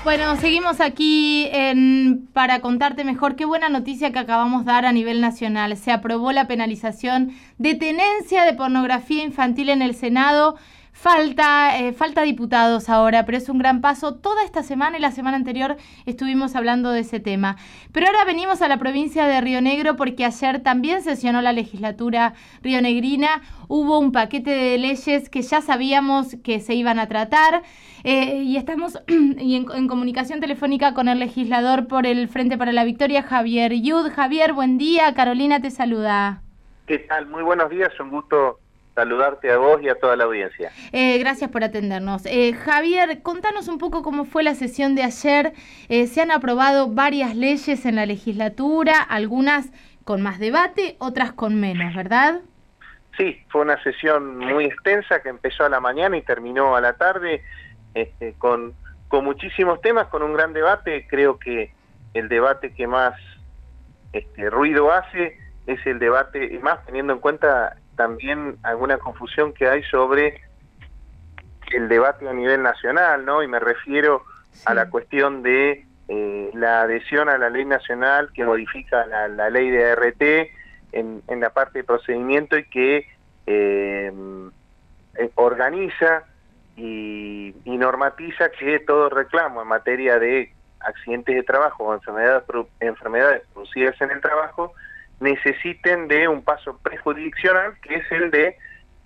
Bueno, seguimos aquí para contarte mejor qué buena noticia que acabamos de dar a nivel nacional. Se aprobó la penalización de tenencia de pornografía infantil en el Senado. Falta diputados ahora, pero es un gran paso. Toda esta semana y la semana anterior estuvimos hablando de ese tema. Pero ahora venimos a la provincia de Río Negro porque ayer también sesionó la legislatura rionegrina. Hubo un paquete de leyes que ya sabíamos que se iban a tratar y estamos en comunicación telefónica con el legislador por el Frente para la Victoria, Javier Yud. Javier, buen día. Carolina te saluda. ¿Qué tal? Muy buenos días. Un gusto saludarte a vos y a toda la audiencia. Gracias por atendernos. Javier, contanos un poco cómo fue la sesión de ayer. Se han aprobado varias leyes en la legislatura, algunas con más debate, otras con menos, ¿verdad? Sí, fue una sesión muy extensa que empezó a la mañana y terminó a la tarde, con muchísimos temas, con un gran debate. Creo que el debate que más ruido hace es el debate, y más teniendo en cuenta también alguna confusión que hay sobre el debate a nivel nacional, ¿no? Y me refiero a la cuestión de la adhesión a la ley nacional que modifica la ley de ART en la parte de procedimiento y que organiza y normatiza que todo reclamo en materia de accidentes de trabajo o enfermedades producidas en el trabajo necesiten de un paso prejurisdiccional, que es el de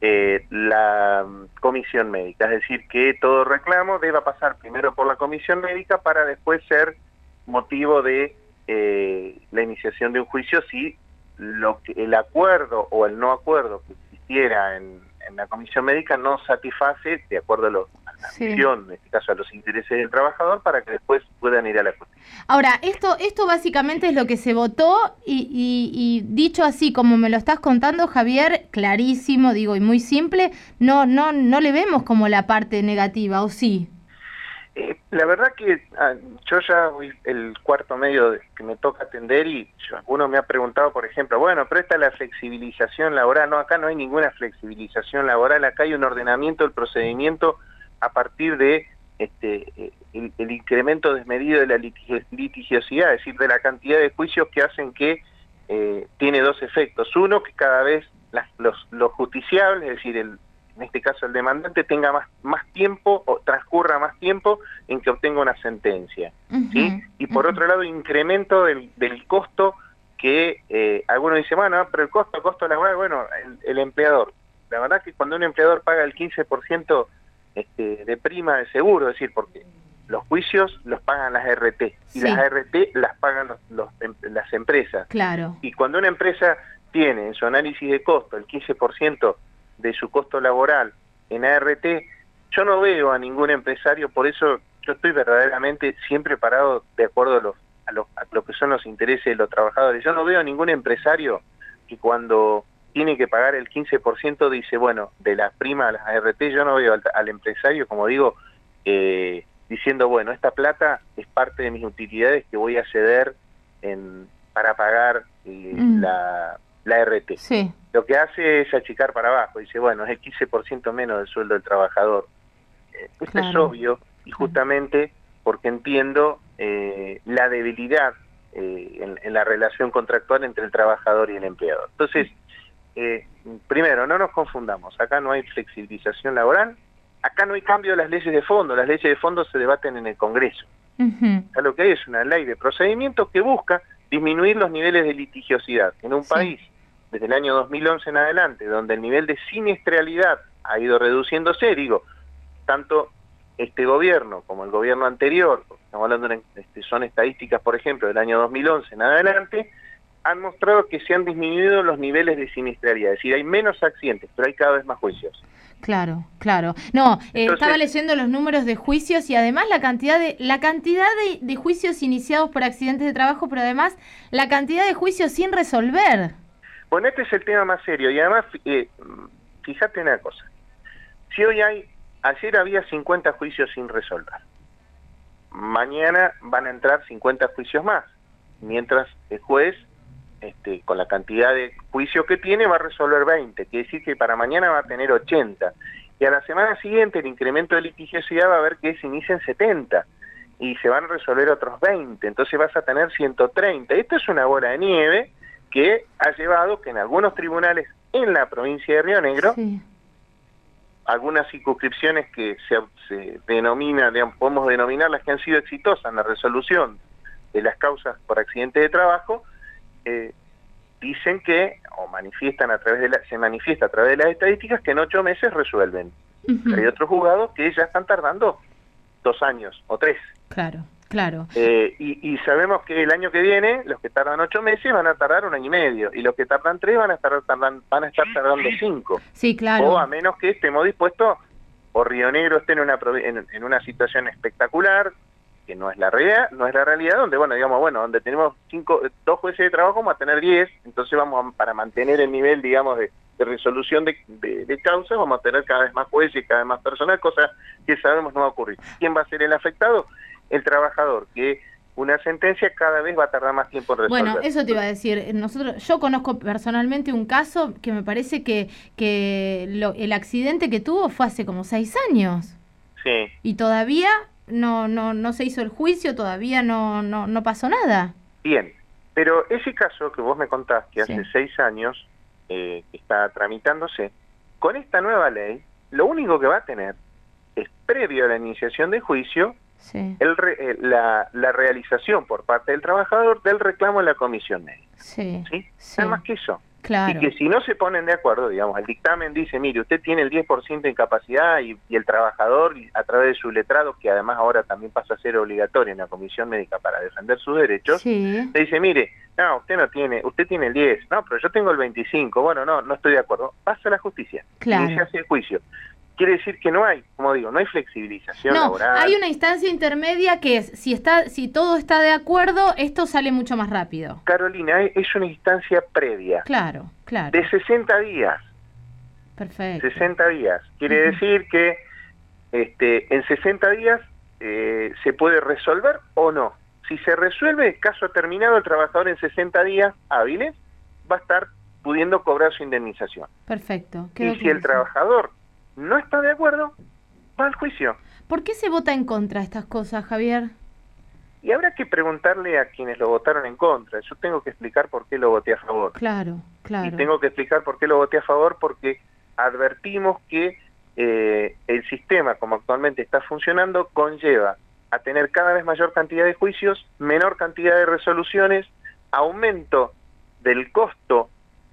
la comisión médica, es decir, que todo reclamo deba pasar primero por la comisión médica para después ser motivo de la iniciación de un juicio si el acuerdo o el no acuerdo que existiera en la comisión médica no satisface, de acuerdo a la misión, en este caso a los intereses del trabajador, para que después puedan ir a la justicia. Ahora, esto básicamente es lo que se votó y dicho así como me lo estás contando, Javier, clarísimo, digo, y muy simple, no le vemos como la parte negativa, ¿o sí? La verdad que yo ya voy el cuarto medio que me toca atender y alguno me ha preguntado, por ejemplo, bueno, pero esta es la flexibilización laboral. No, acá no hay ninguna flexibilización laboral, acá hay un ordenamiento del procedimiento a partir de el incremento desmedido de la litigiosidad, es decir, de la cantidad de juicios que hacen que tiene dos efectos. Uno, que cada vez los justiciables, es decir, en este caso el demandante, tenga más tiempo o transcurra más tiempo en que obtenga una sentencia, ¿sí? Y por otro lado, incremento del costo que algunos dicen, bueno, pero el costo laboral, bueno, el empleador. La verdad que cuando un empleador paga el 15% de prima de seguro, es decir, porque los juicios los pagan las ART y las ART las pagan las empresas. Claro. Y cuando una empresa tiene en su análisis de costo el 15% de su costo laboral en ART, yo no veo a ningún empresario, por eso yo estoy verdaderamente siempre parado de acuerdo a lo que son los intereses de los trabajadores. Yo no veo a ningún empresario que cuando tiene que pagar el 15% dice, bueno, de la prima a las ART, yo no veo al empresario, como digo, diciendo, bueno, esta plata es parte de mis utilidades que voy a ceder para pagar la ART. Sí. Lo que hace es achicar para abajo, dice, bueno, es el 15% menos del sueldo del trabajador. Esto es obvio, y justamente porque entiendo la debilidad en la relación contractual entre el trabajador y el empleador. Entonces, primero, no nos confundamos, acá no hay flexibilización laboral, acá no hay cambio de las leyes de fondo se debaten en el Congreso. Acá lo que hay es una ley de procedimiento que busca disminuir los niveles de litigiosidad en un país desde el año 2011 en adelante, donde el nivel de siniestralidad ha ido reduciéndose, digo, tanto este gobierno como el gobierno anterior, estamos hablando son estadísticas, por ejemplo, del año 2011 en adelante, han mostrado que se han disminuido los niveles de siniestralidad, es decir, hay menos accidentes, pero hay cada vez más juicios. Claro. No, entonces, estaba leyendo los números de juicios y además la cantidad de juicios iniciados por accidentes de trabajo, pero además la cantidad de juicios sin resolver. Bueno, este es el tema más serio y además, fíjate una cosa, si ayer había 50 juicios sin resolver, mañana van a entrar 50 juicios más, mientras el juez, con la cantidad de juicios que tiene, va a resolver 20, quiere decir que para mañana va a tener 80, y a la semana siguiente el incremento de litigiosidad va a haber que se inicien 70, y se van a resolver otros 20, entonces vas a tener 130. Esto es una bola de nieve que ha llevado que en algunos tribunales en la provincia de Río Negro, sí, algunas circunscripciones que se denominan, digamos, podemos denominar las que han sido exitosas en la resolución de las causas por accidente de trabajo, dicen que, o manifiestan se manifiesta a través de las estadísticas que en 8 meses resuelven. Hay otros juzgados que ya están tardando 2 años o 3. Claro, claro. Y sabemos que el año que viene, los que tardan 8 meses van a tardar 1 año y medio, y los que tardan 3 van a estar tardando 5. Sí, claro. O a menos que estemos dispuestos, o Río Negro esté en una situación espectacular, que no es la realidad, donde, bueno, digamos, donde tenemos 2 jueces de trabajo, vamos a tener 10, entonces para mantener el nivel, digamos, de resolución de causas, vamos a tener cada vez más jueces y cada vez más personal, cosa que sabemos no va a ocurrir. ¿Quién va a ser el afectado? El trabajador, que una sentencia cada vez va a tardar más tiempo en resolver. Bueno, eso te iba a decir. Yo conozco personalmente un caso que me parece que el accidente que tuvo fue hace como 6 años. Sí. Y todavía no se hizo el juicio, todavía no pasó nada. Bien, pero ese caso que vos me contás, que hace 6 años que está tramitándose, con esta nueva ley, lo único que va a tener es, previo a la iniciación del juicio, la realización por parte del trabajador del reclamo en la comisión médica. ¿Sí? Nada más que eso. Claro. Y que si no se ponen de acuerdo, digamos, el dictamen dice, mire, usted tiene el 10% de incapacidad y el trabajador, a través de su letrado, que además ahora también pasa a ser obligatorio en la comisión médica para defender sus derechos, le dice, mire, no, usted tiene el 10, no, pero yo tengo el 25, bueno, no estoy de acuerdo, pasa a la justicia, y se hace el juicio. Quiere decir que no hay, como digo, no hay flexibilización laboral. Hay una instancia intermedia que es, si todo está de acuerdo, esto sale mucho más rápido. Carolina, es una instancia previa. Claro. De 60 días. Perfecto. 60 días. Quiere decir que en 60 días se puede resolver o no. Si se resuelve, caso terminado, el trabajador en 60 días hábiles va a estar pudiendo cobrar su indemnización. Perfecto. Y si el trabajador no está de acuerdo, va al juicio. ¿Por qué se vota en contra de estas cosas, Javier? Y habrá que preguntarle a quienes lo votaron en contra. Yo tengo que explicar por qué lo voté a favor. Claro. Y tengo que explicar por qué lo voté a favor, porque advertimos que el sistema, como actualmente está funcionando, conlleva a tener cada vez mayor cantidad de juicios, menor cantidad de resoluciones, aumento del costo,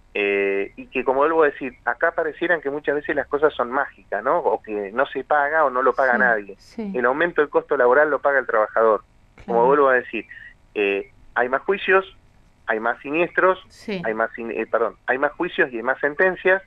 y que, como vuelvo a decir, acá parecieran que muchas veces las cosas son mágicas, ¿no? O que no se paga o no lo paga nadie. El aumento del costo laboral lo paga el trabajador. Como vuelvo a decir, hay más juicios, hay más siniestros, hay más juicios y hay más sentencias.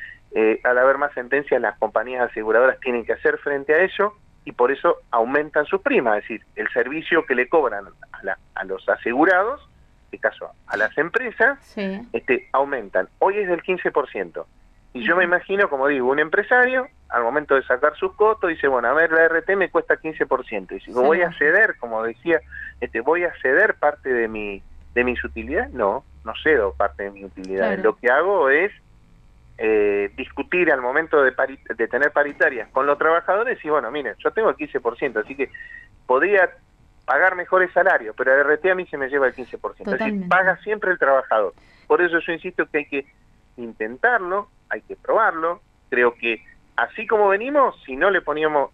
Al haber más sentencias, las compañías aseguradoras tienen que hacer frente a ello y por eso aumentan sus primas, es decir, el servicio que le cobran a los asegurados, en este caso a las empresas, aumentan. Hoy es del 15%. Y yo me imagino, como digo, un empresario, al momento de sacar sus costos, dice, bueno, a ver, la RT me cuesta 15%. Y si voy a ceder, como decía, voy a ceder parte de mis utilidades, no cedo parte de mis utilidades. Lo que hago es discutir al momento de tener paritarias con los trabajadores y, bueno, miren, yo tengo el 15%, así que podría pagar mejores salarios, pero el RT a mí se me lleva el 15%. Totalmente. Es decir, paga siempre el trabajador. Por eso yo insisto que hay que intentarlo, hay que probarlo. Creo que así como venimos, si no le poníamos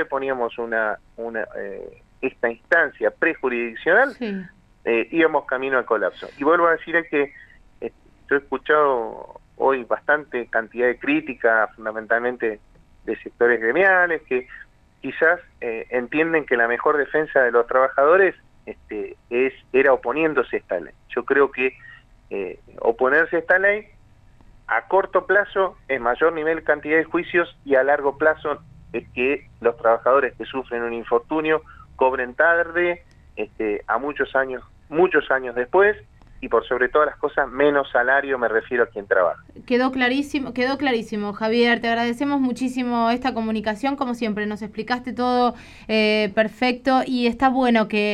esta instancia prejurisdiccional, íbamos camino al colapso. Y vuelvo a decir que yo he escuchado hoy bastante cantidad de crítica, fundamentalmente de sectores gremiales, que quizás entienden que la mejor defensa de los trabajadores era oponiéndose a esta ley. Yo creo que oponerse a esta ley a corto plazo es mayor nivel cantidad de juicios y a largo plazo es que los trabajadores que sufren un infortunio cobren tarde, a muchos años después, y por sobre todas las cosas menos salario, me refiero a quien trabaja. Quedó clarísimo, Javier. Te agradecemos muchísimo esta comunicación, como siempre, nos explicaste todo perfecto y está bueno que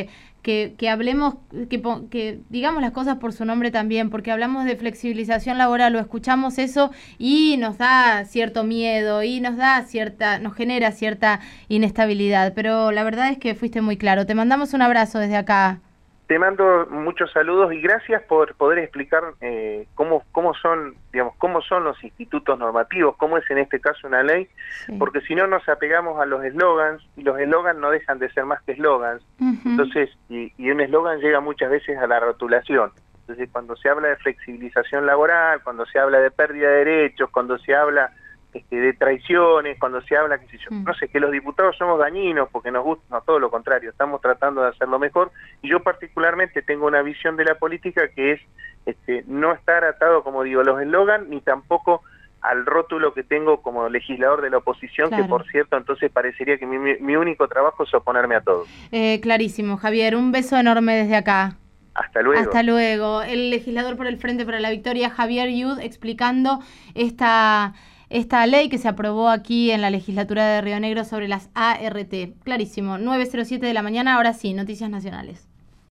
que hablemos, que digamos las cosas por su nombre también, porque hablamos de flexibilización laboral, o escuchamos eso y nos da cierto miedo y nos genera cierta inestabilidad, pero la verdad es que fuiste muy claro. Te mandamos un abrazo desde acá. Te mando muchos saludos y gracias por poder explicar cómo son, digamos, cómo son los institutos normativos, cómo es en este caso una ley, sí. Porque si no nos apegamos a los eslogans, y los eslogans no dejan de ser más que eslogans. Entonces, y un eslogan llega muchas veces a la rotulación. Entonces, cuando se habla de flexibilización laboral, cuando se habla de pérdida de derechos, cuando se habla de traiciones, cuando se habla, qué sé yo, no sé, que los diputados somos dañinos porque nos gusta, no, todo lo contrario, estamos tratando de hacerlo mejor, y yo particularmente tengo una visión de la política que es no estar atado, como digo, a los eslogans, ni tampoco al rótulo que tengo como legislador de la oposición, claro. Que por cierto, entonces parecería que mi único trabajo es oponerme a todo. Clarísimo, Javier, un beso enorme desde acá. Hasta luego. Hasta luego. El legislador por el Frente para la Victoria, Javier Yud, explicando esta ley que se aprobó aquí en la legislatura de Río Negro sobre las ART. Clarísimo, 9:07 de la mañana, ahora sí, Noticias Nacionales.